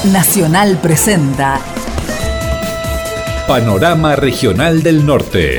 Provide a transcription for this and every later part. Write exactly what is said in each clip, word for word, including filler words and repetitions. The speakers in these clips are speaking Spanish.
Nacional presenta Panorama Regional del Norte.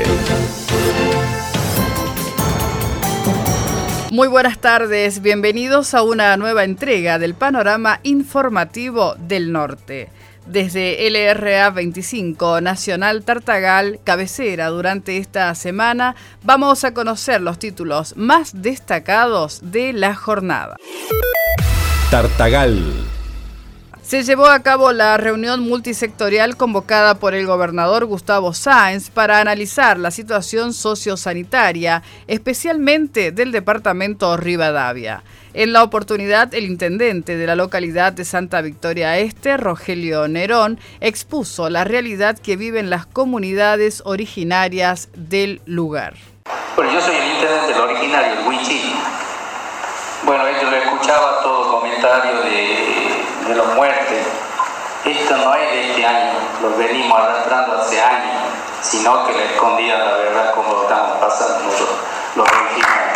Muy buenas tardes, bienvenidos a una nueva entrega del Panorama Informativo del Norte. Desde L R A veinticinco Nacional Tartagal, cabecera durante esta semana, vamos a conocer los títulos más destacados de la jornada. Tartagal. Se llevó a cabo la reunión multisectorial convocada por el gobernador Gustavo Sáenz para analizar la situación sociosanitaria, especialmente del departamento Rivadavia. En la oportunidad, el intendente de la localidad de Santa Victoria Este, Rogelio Nerón, expuso la realidad que viven las comunidades originarias del lugar. Bueno, yo soy el intendente del originario, el Huichí. Bueno, yo lo escuchaba todo comentario de, de los muertes. Esto no es de este año, lo venimos arrastrando hace años, sino que la escondida la verdad como lo estamos pasando nosotros, los originarios.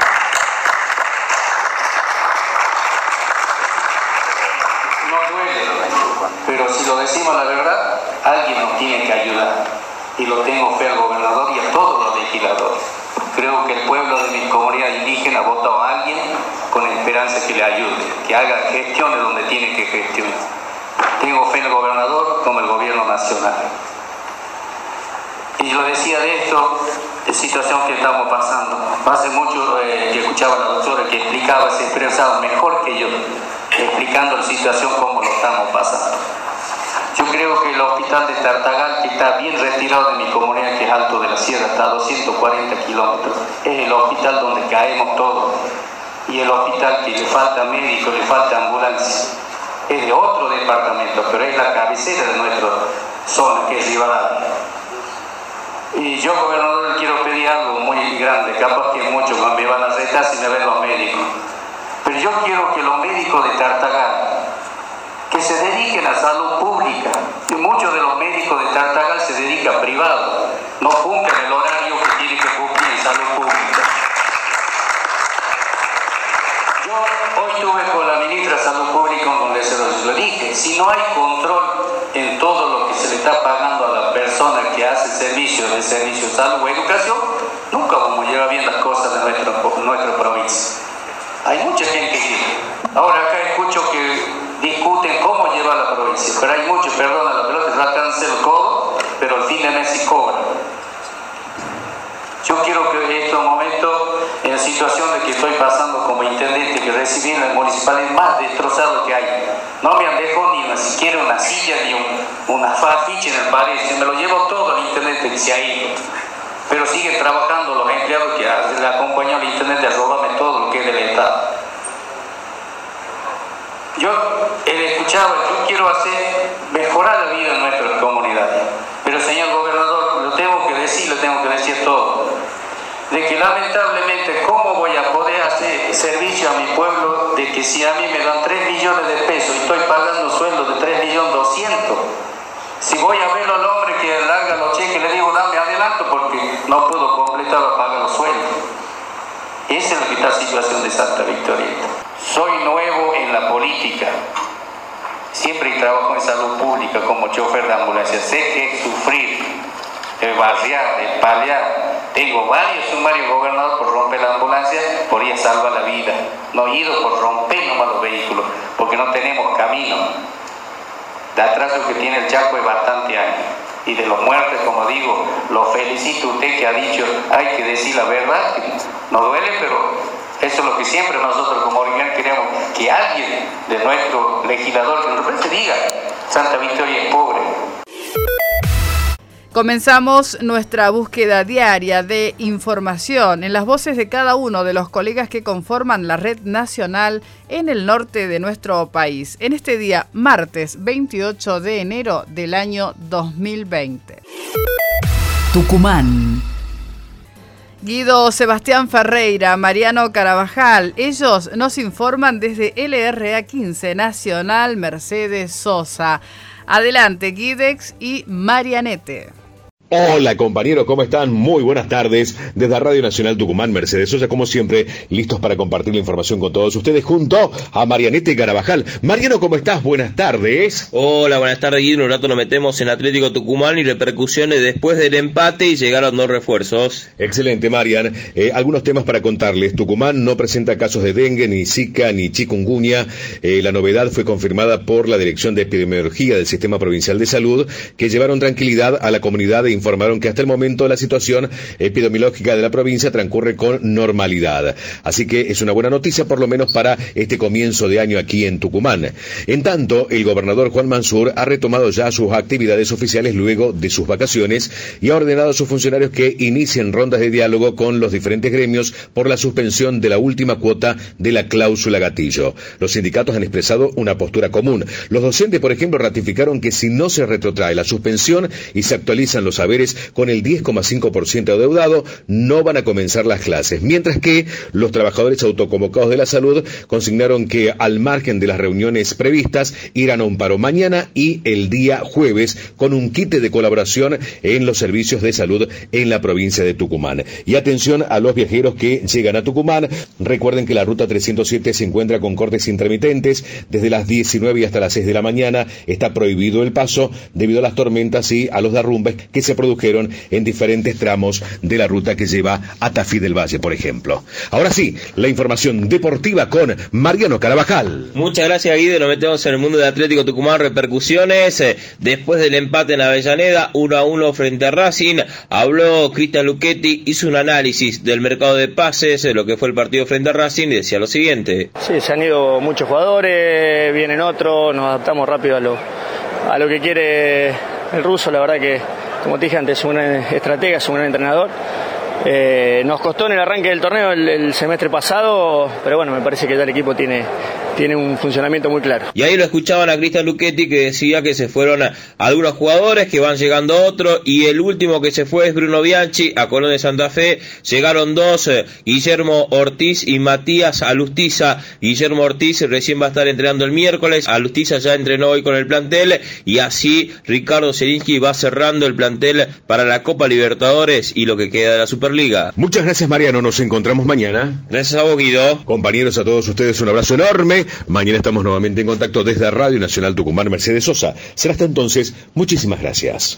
No duele, pero si lo decimos la verdad, alguien nos tiene que ayudar. Y lo tengo fe al gobernador y a todos los legisladores. Creo que el pueblo de mi comunidad indígena ha votado a alguien con esperanza que le ayude, que haga gestiones donde tiene que gestionar. Tengo fe en el gobernador como el gobierno nacional. Y lo decía de esto, de situación que estamos pasando. Hace mucho eh, que escuchaba a la doctora que explicaba, se expresaba mejor que yo, explicando la situación como lo estamos pasando. Yo creo que el hospital de Tartagal, que está bien retirado de mi comunidad, que es Alto de la Sierra, está a doscientos cuarenta kilómetros, es el hospital donde caemos todos. Y el hospital que le falta médicos, le falta ambulancia. Es de otro departamento, pero es la cabecera de nuestra zona, que es Rivadavia. Y yo, gobernador, quiero pedir algo muy grande, capaz que muchos me van a retar si me ven los médicos. Pero yo quiero que los médicos de Tartagal, que se dediquen a salud pública, y muchos de los médicos de Tartagal se dedican a privado, no cumplen el horario que tienen que cumplir en salud pública. Yo hoy estuve con la ministra de Salud Pública donde se lo dije, si no hay control en todo lo que se le está pagando a la persona que hace servicio de servicio de salud o educación, nunca vamos a llevar bien las cosas de nuestra, nuestra provincia. Hay mucha gente que... Ahora acá escucho que discuten cómo lleva la provincia, pero hay muchos, perdona la pelota, rascanse el codo, pero al fin de mes sí cobran. Yo quiero que en estos momentos, en la situación de que estoy pasando como intendente, que recibí en el municipal es más destrozado que hay. No me han dejado ni una, siquiera una silla ni un, una afiche en el pared, se me lo llevo todo el intendente que se ha ido. Pero siguen trabajando los empleados que le acompañó al intendente a robarme todo lo que es del Estado. Yo he escuchado, yo quiero hacer, mejorar la vida de nuestras comunidades. Pero señor gobernador, lo tengo que decir, lo tengo que decir todo. De que lamentablemente, ¿cómo voy a poder hacer servicio a mi pueblo? De que si a mí me dan tres millones de pesos y estoy pagando sueldos de tres millones doscientos, si voy a verlo al hombre que larga los cheques, le digo, dame adelanto porque no puedo completar o pagar los sueldos. Esa es lo que está la situación de Santa Victoria. Soy nuevo en la política. Siempre trabajo en salud pública como chofer de ambulancia. Sé que es sufrir, el barriar, el paliar. Tengo varios sumarios gobernados por romper la ambulancia, por ir a salvar la vida. No he ido por romper nomás los vehículos, porque no tenemos camino. De atraso que tiene el Chaco es bastante años. Y de los muertos, como digo, lo felicito a usted que ha dicho, hay que decir la verdad, que no duele, pero eso es lo que siempre nosotros como originarios queremos, que alguien de nuestro legislador que nos represente diga, Santa Victoria es pobre. Comenzamos nuestra búsqueda diaria de información en las voces de cada uno de los colegas que conforman la red nacional en el norte de nuestro país, en este día martes veintiocho de enero del año dos mil veinte. Tucumán. Guido Sebastián Ferreira, Mariano Carabajal, ellos nos informan desde L R A quince Nacional Mercedes Sosa. Adelante, Guidex y Marianete. Hola compañeros, ¿cómo están? Muy buenas tardes desde Radio Nacional Tucumán, Mercedes Sosa, como siempre, listos para compartir la información con todos ustedes junto a Marianete Carabajal. Mariano, ¿cómo estás? Buenas tardes. Hola, buenas tardes, Guido. Un rato nos metemos en Atlético Tucumán y repercusiones después del empate y llegaron dos refuerzos. Excelente, Marian. Eh, algunos temas para contarles. Tucumán no presenta casos de dengue, ni zika, ni chikungunya. Eh, la novedad fue confirmada por la Dirección de Epidemiología del Sistema Provincial de Salud, que llevaron tranquilidad a la comunidad e informaron que hasta el momento la situación epidemiológica de la provincia transcurre con normalidad. Así que es una buena noticia, por lo menos para este comienzo de año aquí en Tucumán. En tanto, el gobernador Juan Mansur ha retomado ya sus actividades oficiales luego de sus vacaciones y ha ordenado a sus funcionarios que inicien rondas de diálogo con los diferentes gremios por la suspensión de la última cuota de la cláusula gatillo. Los sindicatos han expresado una postura común. Los docentes, por ejemplo, ratificaron que si no se retrotrae la suspensión y se actualizan los saberes con el diez coma cinco por ciento adeudado, no van a comenzar las clases, mientras que los trabajadores autoconvocados de la salud consignaron que, al margen de las reuniones previstas, irán a un paro mañana y el día jueves con un quite de colaboración en los servicios de salud en la provincia de Tucumán. Y atención a los viajeros que llegan a Tucumán, recuerden que la ruta trescientos siete se encuentra con cortes intermitentes desde las diecinueve y hasta las seis de la mañana. Está prohibido el paso debido a las tormentas y a los derrumbes que se produjeron en diferentes tramos de la ruta que lleva a Tafí del Valle, por ejemplo. Ahora sí, la información deportiva con Mariano Carabajal. Muchas gracias, Guido. Nos metemos en el mundo de Atlético Tucumán. Repercusiones eh, después del empate en Avellaneda, uno a uno frente a Racing. Habló Cristian Luchetti, hizo un análisis del mercado de pases, eh, lo que fue el partido frente a Racing, y decía lo siguiente. Sí, se han ido muchos jugadores, vienen otros, nos adaptamos rápido a lo, a lo que quiere el ruso. La verdad que, como te dije antes, es un estratega, es un gran entrenador. Eh, nos costó en el arranque del torneo el, el semestre pasado, pero bueno, me parece que ya el equipo tiene, tiene un funcionamiento muy claro. Y ahí lo escuchaban a Cristian Luchetti, que decía que se fueron a, algunos jugadores, que van llegando otros, y el último que se fue es Bruno Bianchi a Colón de Santa Fe. Llegaron dos, eh, Guillermo Ortiz y Matías Alustiza. Guillermo Ortiz recién va a estar entrenando el miércoles, Alustiza ya entrenó hoy con el plantel, y así Ricardo Zielinski va cerrando el plantel para la Copa Libertadores y lo que queda de la Superliga. Muchas gracias, Mariano, nos encontramos mañana. Gracias a vos, Guido. Compañeros, a todos ustedes un abrazo enorme. Mañana estamos nuevamente en contacto desde Radio Nacional Tucumán, Mercedes Sosa. Será hasta entonces, muchísimas gracias.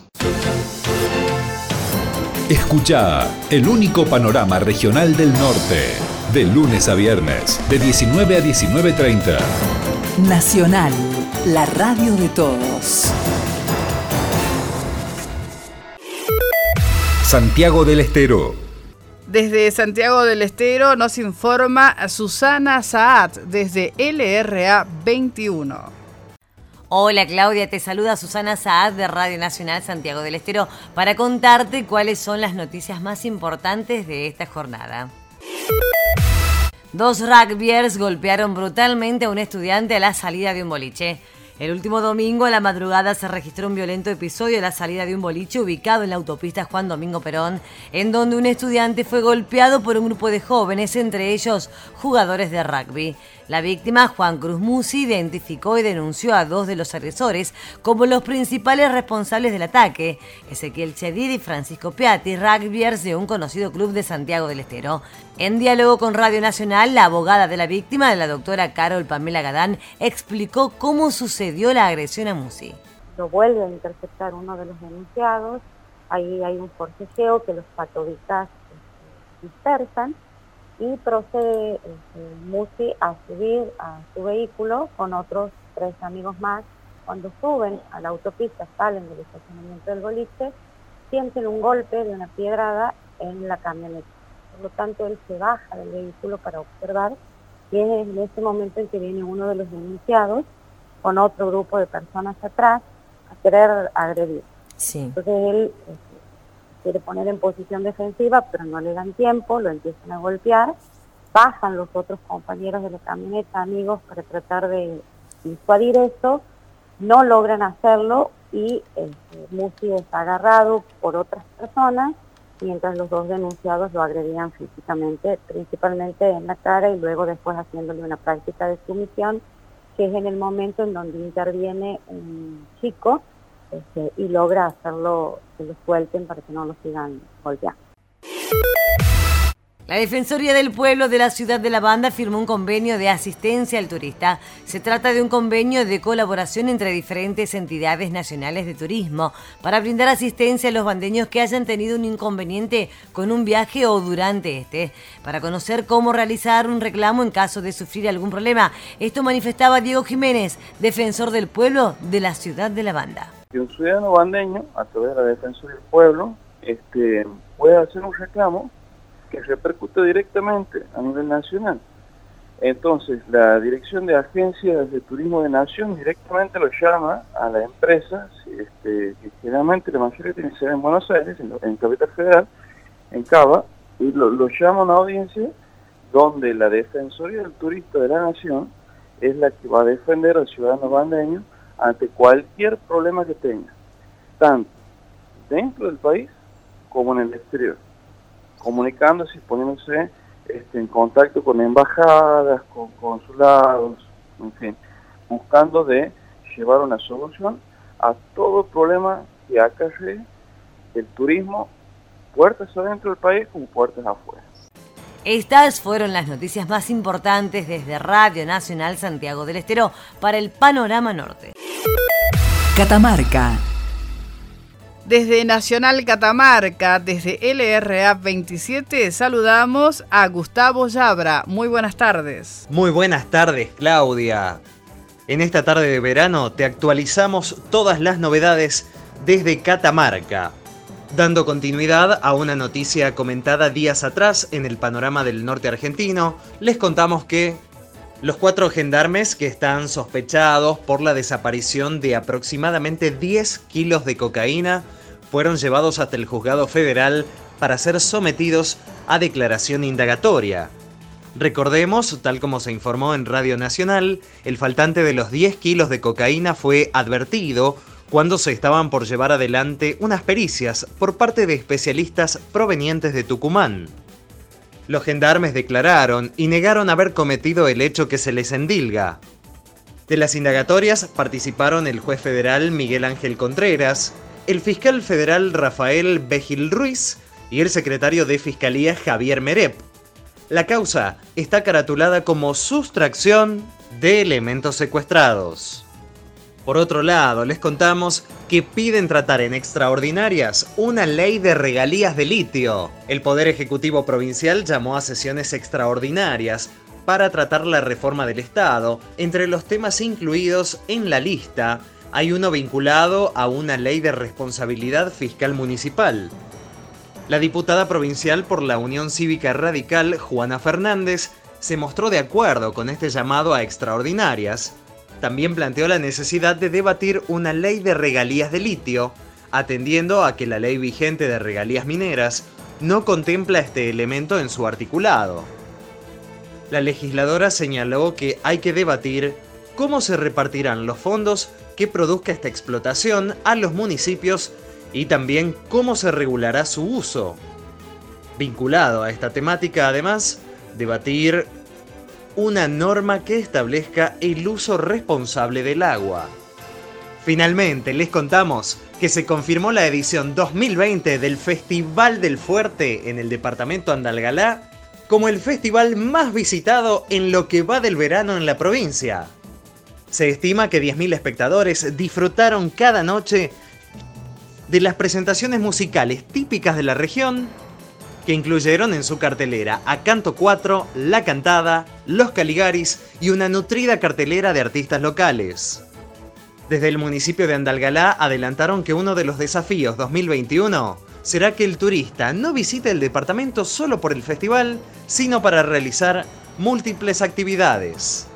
Escucha el único panorama regional del norte, de lunes a viernes, de diecinueve a diecinueve treinta. Nacional, la radio de todos. Santiago del Estero. Desde Santiago del Estero nos informa Susana Saad desde L R A veintiuno. Hola Claudia, te saluda Susana Saad de Radio Nacional Santiago del Estero para contarte cuáles son las noticias más importantes de esta jornada. Dos rugbyers golpearon brutalmente a un estudiante a la salida de un boliche. El último domingo a la madrugada se registró un violento episodio a la salida de un boliche ubicado en la autopista Juan Domingo Perón, en donde un estudiante fue golpeado por un grupo de jóvenes, entre ellos jugadores de rugby. La víctima, Juan Cruz Musi, identificó y denunció a dos de los agresores como los principales responsables del ataque, Ezequiel Chedid y Francisco Piatti, rugbyers de un conocido club de Santiago del Estero. En diálogo con Radio Nacional, la abogada de la víctima, la doctora Carol Pamela Gadán, explicó cómo sucedió la agresión a Musi. Lo vuelve a interceptar uno de los denunciados, ahí hay un forcejeo que los patobicas dispersan, y procede este, Musi a subir a su vehículo con otros tres amigos más. Cuando suben a la autopista, salen del estacionamiento del boliche, sienten un golpe de una piedrada en la camioneta. Por lo tanto, él se baja del vehículo para observar, y es en ese momento en que viene uno de los denunciados con otro grupo de personas atrás a querer agredir. Sí. Entonces él este, quiere poner en posición defensiva, pero no le dan tiempo, lo empiezan a golpear, bajan los otros compañeros de la camioneta, amigos, para tratar de disuadir esto, no logran hacerlo y este, Musi es agarrado por otras personas, mientras los dos denunciados lo agredían físicamente, principalmente en la cara y luego después haciéndole una práctica de sumisión, que es en el momento en donde interviene un chico este, y logra hacerlo, que lo suelten para que no lo sigan golpeando. La Defensoría del Pueblo de la Ciudad de La Banda firmó un convenio de asistencia al turista. Se trata de un convenio de colaboración entre diferentes entidades nacionales de turismo para brindar asistencia a los bandeños que hayan tenido un inconveniente con un viaje o durante este, para conocer cómo realizar un reclamo en caso de sufrir algún problema. Esto manifestaba Diego Jiménez, defensor del pueblo de la Ciudad de La Banda. Que un ciudadano bandeño, a través de la Defensoría del Pueblo, este, puede hacer un reclamo que repercute directamente a nivel nacional. Entonces, la Dirección de Agencias de Turismo de Nación directamente lo llama a la empresa, este, que generalmente la mayoría tiene sede en Buenos Aires, en, en Capital Federal, en Cava, y lo, lo llama a una audiencia donde la Defensoría del Turista de la Nación es la que va a defender al ciudadano bandeño ante cualquier problema que tenga, tanto dentro del país como en el exterior, comunicándose y poniéndose este, en contacto con embajadas, con consulados, en fin, buscando de llevar una solución a todo problema que acarree el turismo, puertas adentro del país como puertas afuera. Estas fueron las noticias más importantes desde Radio Nacional Santiago del Estero para el Panorama Norte. Catamarca. Desde Nacional Catamarca, desde L R A veintisiete, saludamos a Gustavo Yabra. Muy buenas tardes. Muy buenas tardes, Claudia. En esta tarde de verano te actualizamos todas las novedades desde Catamarca, dando continuidad a una noticia comentada días atrás en el Panorama del Norte argentino. Les contamos que los cuatro gendarmes que están sospechados por la desaparición de aproximadamente diez kilos de cocaína fueron llevados hasta el juzgado federal para ser sometidos a declaración indagatoria. Recordemos, tal como se informó en Radio Nacional, el faltante de los diez kilos de cocaína fue advertido cuando se estaban por llevar adelante unas pericias por parte de especialistas provenientes de Tucumán. Los gendarmes declararon y negaron haber cometido el hecho que se les endilga. De las indagatorias participaron el juez federal Miguel Ángel Contreras, el fiscal federal Rafael Begil Ruiz y el secretario de Fiscalía Javier Merep. La causa está caratulada como sustracción de elementos secuestrados. Por otro lado, les contamos que piden tratar en extraordinarias una ley de regalías de litio. El Poder Ejecutivo Provincial llamó a sesiones extraordinarias para tratar la reforma del Estado. Entre los temas incluidos en la lista hay uno vinculado a una ley de responsabilidad fiscal municipal. La diputada provincial por la Unión Cívica Radical, Juana Fernández, se mostró de acuerdo con este llamado a extraordinarias. También planteó la necesidad de debatir una ley de regalías de litio, atendiendo a que la ley vigente de regalías mineras no contempla este elemento en su articulado. La legisladora señaló que hay que debatir cómo se repartirán los fondos que produzca esta explotación a los municipios y también cómo se regulará su uso. Vinculado a esta temática, además, debatir una norma que establezca el uso responsable del agua. Finalmente, les contamos que se confirmó la edición dos mil veinte del Festival del Fuerte en el departamento Andalgalá como el festival más visitado en lo que va del verano en la provincia. Se estima que diez mil espectadores disfrutaron cada noche de las presentaciones musicales típicas de la región, que incluyeron en su cartelera a Canto cuatro, La Cantada, Los Caligaris y una nutrida cartelera de artistas locales. Desde el municipio de Andalgalá adelantaron que uno de los desafíos dos mil veintiuno será que el turista no visite el departamento solo por el festival, sino para realizar múltiples actividades.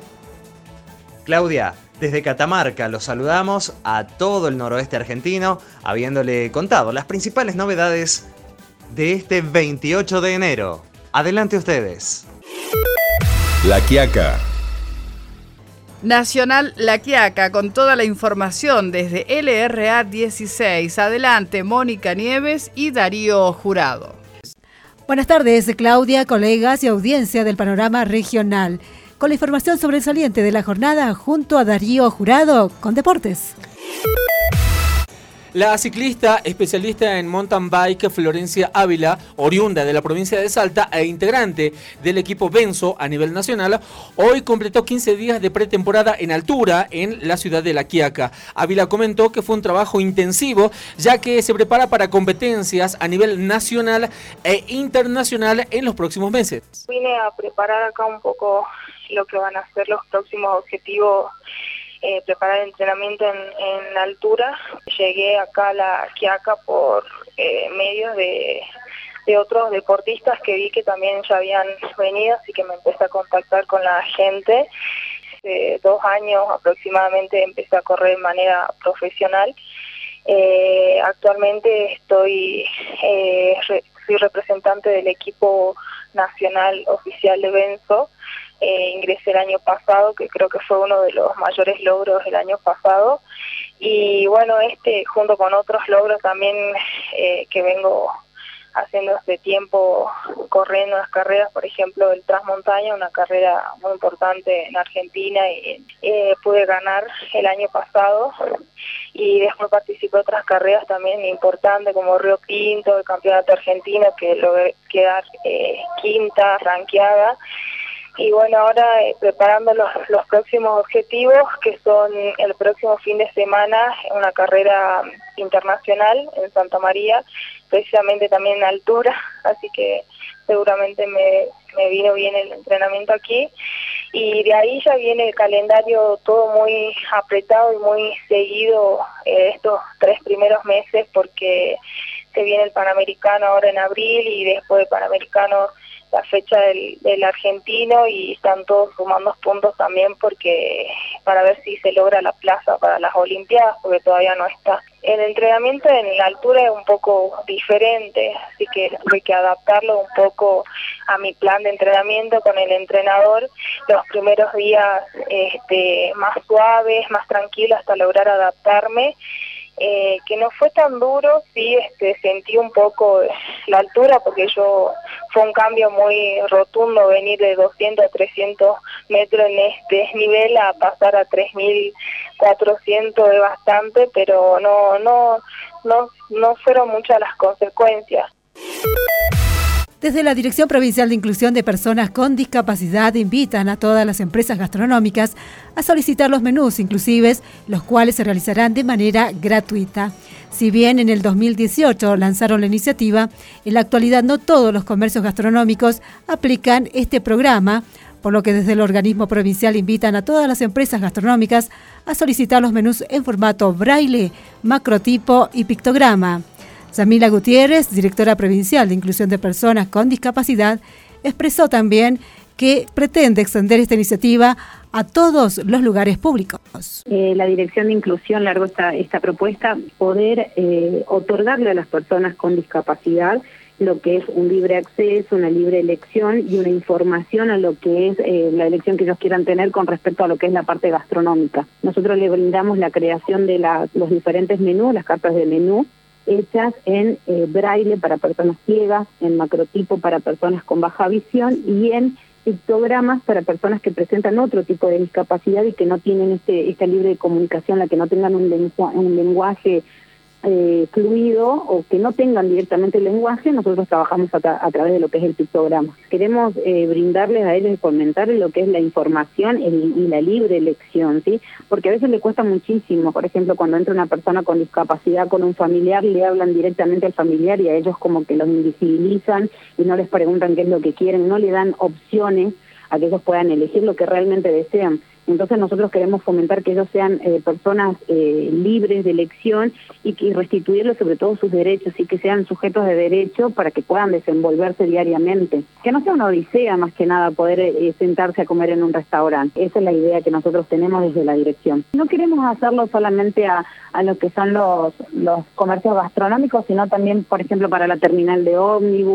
Claudia, desde Catamarca los saludamos a todo el noroeste argentino, habiéndole contado las principales novedades de este veintiocho de enero. Adelante ustedes. La Quiaca. Nacional La Quiaca con toda la información desde L R A dieciséis. Adelante, Mónica Nieves y Darío Jurado. Buenas tardes, Claudia, colegas y audiencia del Panorama Regional. Con la información sobresaliente de la jornada junto a Darío Jurado con Deportes. La ciclista especialista en mountain bike Florencia Ávila, oriunda de la provincia de Salta e integrante del equipo Benzo a nivel nacional, hoy completó quince días de pretemporada en altura en la ciudad de La Quiaca. Ávila comentó que fue un trabajo intensivo, ya que se prepara para competencias a nivel nacional e internacional en los próximos meses. Vine a preparar acá un poco lo que van a ser los próximos objetivos. Eh, preparar entrenamiento en, en la altura. Llegué acá a La Quiaca por eh, medios de, de otros deportistas que vi que también ya habían venido, así que me empecé a contactar con la gente. Hace dos años aproximadamente empecé a correr de manera profesional. Eh, actualmente estoy eh, re, soy representante del equipo nacional oficial de Benzo. Eh, ingresé el año pasado, que creo que fue uno de los mayores logros del año pasado, y bueno, este junto con otros logros también eh, que vengo haciendo hace tiempo, corriendo las carreras, por ejemplo el Transmontaña, una carrera muy importante en Argentina, y eh, pude ganar el año pasado, y después participé en otras carreras también importantes como Río Pinto, el campeonato argentino, que logré quedar eh, quinta ranqueada. Y bueno, ahora eh, preparando los, los próximos objetivos, que son el próximo fin de semana, una carrera internacional en Santa María, precisamente también en altura, así que seguramente me, me vino bien el entrenamiento aquí. Y de ahí ya viene el calendario todo muy apretado y muy seguido eh, estos tres primeros meses, porque se viene el Panamericano ahora en abril y después el Panamericano la fecha del, del argentino, y están todos sumando puntos también porque para ver si se logra la plaza para las Olimpiadas, porque todavía no está. El entrenamiento en la altura es un poco diferente, así que tuve que adaptarlo un poco a mi plan de entrenamiento con el entrenador. Los primeros días este, más suaves, más tranquilos, hasta lograr adaptarme. Eh, que no fue tan duro, sí este, sentí un poco la altura, porque yo fue un cambio muy rotundo venir de doscientos a trescientos metros en este nivel a pasar a tres mil cuatrocientos, es bastante, pero no, no, no, no fueron muchas las consecuencias. Desde la Dirección Provincial de Inclusión de Personas con Discapacidad invitan a todas las empresas gastronómicas a solicitar los menús inclusives, los cuales se realizarán de manera gratuita. Si bien en el dos mil dieciocho lanzaron la iniciativa, en la actualidad no todos los comercios gastronómicos aplican este programa, por lo que desde el organismo provincial invitan a todas las empresas gastronómicas a solicitar los menús en formato braille, macrotipo y pictograma. Samila Gutiérrez, directora provincial de Inclusión de Personas con Discapacidad, expresó también que pretende extender esta iniciativa a todos los lugares públicos. Eh, la Dirección de Inclusión largó esta, esta propuesta, poder eh, otorgarle a las personas con discapacidad lo que es un libre acceso, una libre elección y una información a lo que es eh, la elección que ellos quieran tener con respecto a lo que es la parte gastronómica. Nosotros le brindamos la creación de la, los diferentes menús, las cartas de menú, hechas en eh, braille para personas ciegas, en macrotipo para personas con baja visión y en pictogramas para personas que presentan otro tipo de discapacidad y que no tienen este esta libre comunicación, la que no tengan un, lengua, un lenguaje eh, fluido o que no tengan directamente el lenguaje. Nosotros trabajamos a, tra a través de lo que es el pictograma. Queremos eh, brindarles a ellos y fomentarles lo que es la información el, y la libre elección, ¿sí? Porque a veces le cuesta muchísimo. Por ejemplo, cuando entra una persona con discapacidad con un familiar, le hablan directamente al familiar y a ellos como que los invisibilizan y no les preguntan qué es lo que quieren, no le dan opciones a que ellos puedan elegir lo que realmente desean. Entonces nosotros queremos fomentar que ellos sean eh, personas eh, libres de elección y, que, y restituirles sobre todo sus derechos y que sean sujetos de derecho para que puedan desenvolverse diariamente. Que no sea una odisea más que nada poder eh, sentarse a comer en un restaurante. Esa es la idea que nosotros tenemos desde la dirección. No queremos hacerlo solamente a, a lo que son los, los comercios gastronómicos, sino también, por ejemplo, para la terminal de ómnibus,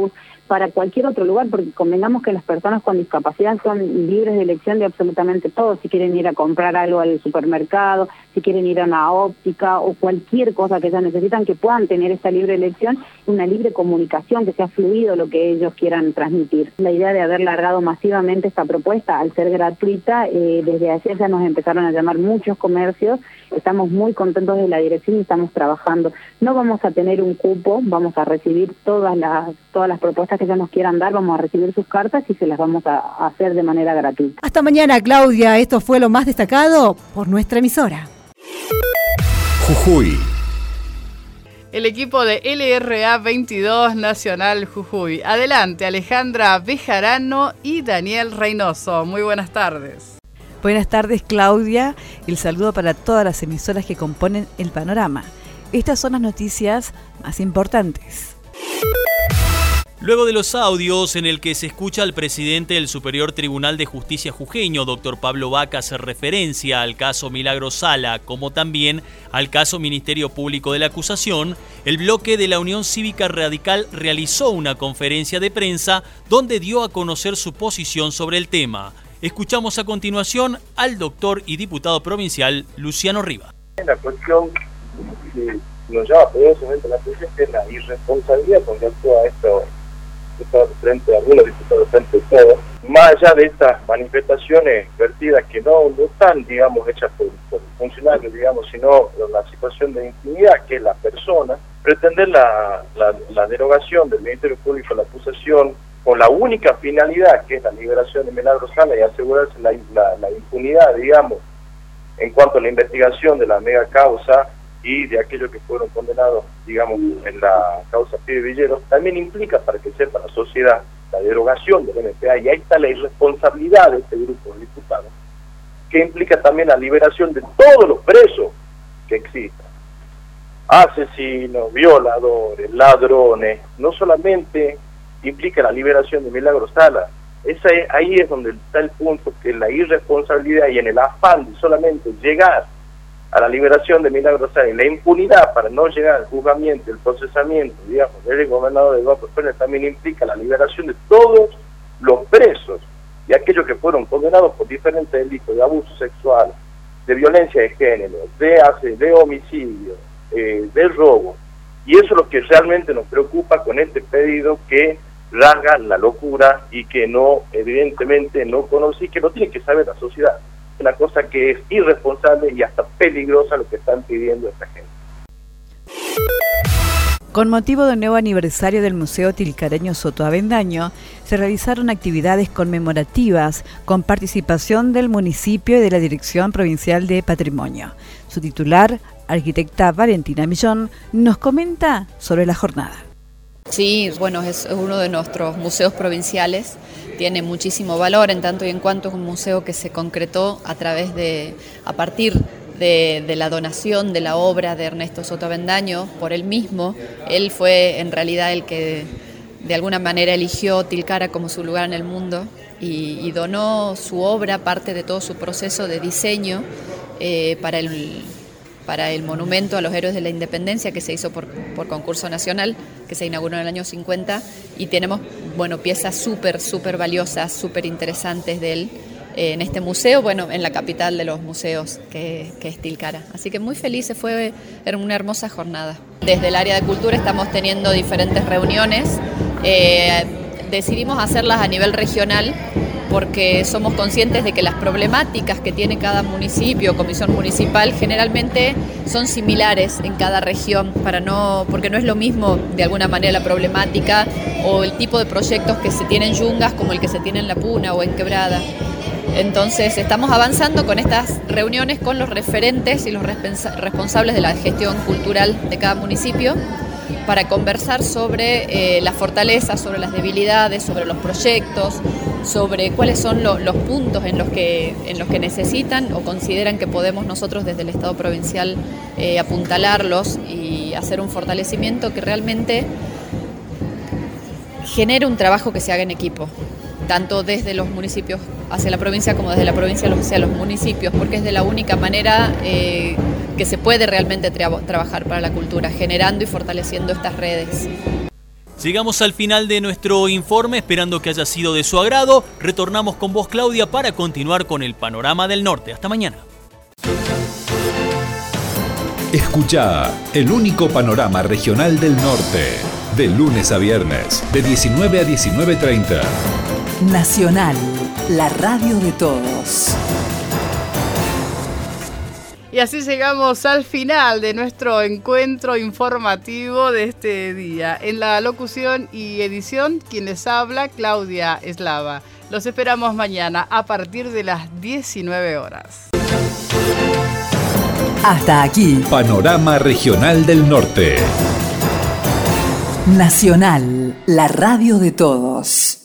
para cualquier otro lugar, porque convengamos que las personas con discapacidad son libres de elección de absolutamente todo, si quieren ir a comprar algo al supermercado, si quieren ir a una óptica o cualquier cosa que ellas necesitan, que puedan tener esta libre elección, una libre comunicación, que sea fluido lo que ellos quieran transmitir. La idea de haber largado masivamente esta propuesta, al ser gratuita, eh, desde ayer ya nos empezaron a llamar muchos comercios, estamos muy contentos de la dirección y estamos trabajando. No vamos a tener un cupo, vamos a recibir todas las, todas las propuestas que ellos nos quieran dar, vamos a recibir sus cartas y se las vamos a, a hacer de manera gratuita. Hasta mañana, Claudia. Esto fue lo más destacado por nuestra emisora. Jujuy. El equipo de L R A veintidós Nacional Jujuy. Adelante, Alejandra Bejarano y Daniel Reynoso. Muy buenas tardes. Buenas tardes, Claudia. El saludo para todas las emisoras que componen el panorama. Estas son las noticias más importantes. Luego de los audios en el que se escucha al presidente del Superior Tribunal de Justicia jujeño, doctor Pablo Vaca, hacer referencia al caso Milagro Sala, como también al caso Ministerio Público de la Acusación, el bloque de la Unión Cívica Radical realizó una conferencia de prensa donde dio a conocer su posición sobre el tema. Escuchamos a continuación al doctor y diputado provincial Luciano Riva. La cuestión que nos llama poderosamente la atención es la irresponsabilidad con que actúa esto. Frente a algunos diputados, frente a todos, más allá de estas manifestaciones vertidas que no, no están, digamos, hechas por, por funcionarios, digamos, sino la situación de intimidad que es la persona, pretender la, la, la derogación del Ministerio Público de la Acusación con la única finalidad que es la liberación de Milagro Sala y asegurarse la, la, la impunidad, digamos, en cuanto a la investigación de la mega causa y de aquellos que fueron condenados, digamos, en la causa Pibe Villeros, también implica, para que sepa la sociedad, la derogación del M P A, y ahí está la irresponsabilidad de este grupo de diputados, que implica también la liberación de todos los presos que existan. Asesinos, violadores, ladrones, no solamente implica la liberación de Milagro Sala, esa es, ahí es donde está el punto, que es la irresponsabilidad y en el afán de solamente llegar a la liberación de Milagro Sala y la impunidad para no llegar al juzgamiento, el procesamiento, digamos, del gobernador de Eduardo Pérez también implica la liberación de todos los presos y aquellos que fueron condenados por diferentes delitos de abuso sexual, de violencia de género, de, de homicidio, eh, de robo. Y eso es lo que realmente nos preocupa con este pedido que rasga la locura y que no, evidentemente, no conocí, que no tiene que saber la sociedad. Una cosa que es irresponsable y hasta peligrosa lo que están pidiendo esta gente. Con motivo del nuevo aniversario del Museo Tilcareño Sotoavendaño, se realizaron actividades conmemorativas con participación del municipio y de la Dirección Provincial de Patrimonio. Su titular, arquitecta Valentina Millón, nos comenta sobre la jornada. Sí, bueno, es uno de nuestros museos provinciales, tiene muchísimo valor en tanto y en cuanto es un museo que se concretó a través de, a partir de, de la donación de la obra de Ernesto Sotoavendaño por él mismo. Él fue en realidad el que de alguna manera eligió Tilcara como su lugar en el mundo y, y donó su obra, parte de todo su proceso de diseño eh, para el... para el monumento a los héroes de la independencia que se hizo por, por concurso nacional, que se inauguró en el año cincuenta, y tenemos, bueno, piezas súper, súper valiosas, súper interesantes de él eh, en este museo, bueno, en la capital de los museos, que, que es Tilcara. Así que muy felices, fue era una hermosa jornada. Desde el área de cultura estamos teniendo diferentes reuniones, eh, decidimos hacerlas a nivel regional, porque somos conscientes de que las problemáticas que tiene cada municipio o comisión municipal generalmente son similares en cada región, para no, porque no es lo mismo de alguna manera la problemática o el tipo de proyectos que se tiene en Yungas como el que se tiene en La Puna o en Quebrada. Entonces estamos avanzando con estas reuniones con los referentes y los responsables de la gestión cultural de cada municipio para conversar sobre eh, las fortalezas, sobre las debilidades, sobre los proyectos, sobre cuáles son lo, los puntos en los que en los que necesitan o consideran que podemos nosotros desde el Estado provincial eh, apuntalarlos y hacer un fortalecimiento que realmente genere un trabajo que se haga en equipo, tanto desde los municipios hacia la provincia como desde la provincia hacia los municipios, porque es de la única manera eh, que se puede realmente tra- trabajar para la cultura, generando y fortaleciendo estas redes. Llegamos al final de nuestro informe, esperando que haya sido de su agrado. Retornamos con vos, Claudia, para continuar con el panorama del norte. Hasta mañana. Escuchá el único panorama regional del norte, de lunes a viernes, de diecinueve a diecinueve treinta. Nacional, la radio de todos. Y así llegamos al final de nuestro encuentro informativo de este día. En la locución y edición, quien les habla, Claudia Eslava. Los esperamos mañana a partir de las diecinueve horas. Hasta aquí. Panorama Regional del Norte. Nacional, la radio de todos.